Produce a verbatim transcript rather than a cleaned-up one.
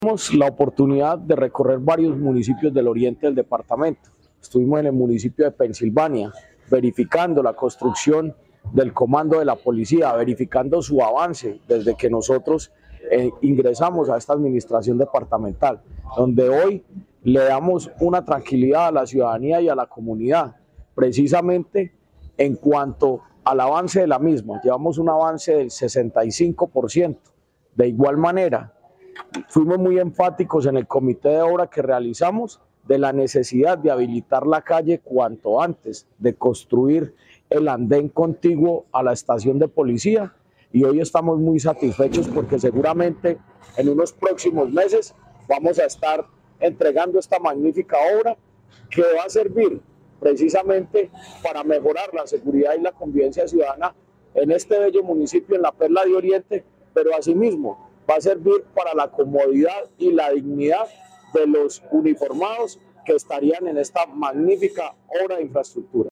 Tuvimos la oportunidad de recorrer varios municipios del oriente del departamento. Estuvimos en el municipio de Pensilvania, verificando la construcción del comando de la policía, verificando su avance desde que nosotros eh, ingresamos a esta administración departamental, donde hoy le damos una tranquilidad a la ciudadanía y a la comunidad, precisamente en cuanto al avance de la misma. Llevamos un avance del sesenta y cinco por ciento. De igual manera, fuimos muy enfáticos en el comité de obra que realizamos de la necesidad de habilitar la calle cuanto antes, de construir el andén contiguo a la estación de policía, y hoy estamos muy satisfechos porque seguramente en unos próximos meses vamos a estar entregando esta magnífica obra que va a servir precisamente para mejorar la seguridad y la convivencia ciudadana en este bello municipio, en la Perla de Oriente, pero asimismo va a servir para la comodidad y la dignidad de los uniformados que estarían en esta magnífica obra de infraestructura.